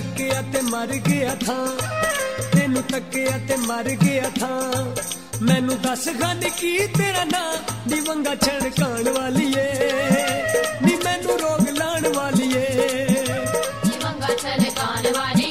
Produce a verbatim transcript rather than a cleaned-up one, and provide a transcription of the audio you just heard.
तकिया ते मर गया था, तेनू तकिया ते मर गया था। मैनू दस खानी की तेरा ना, नी वंगा छणकाण वाली ए, नी मैनू रोग लाण वाली ए, नी वंगा छणकाण वाली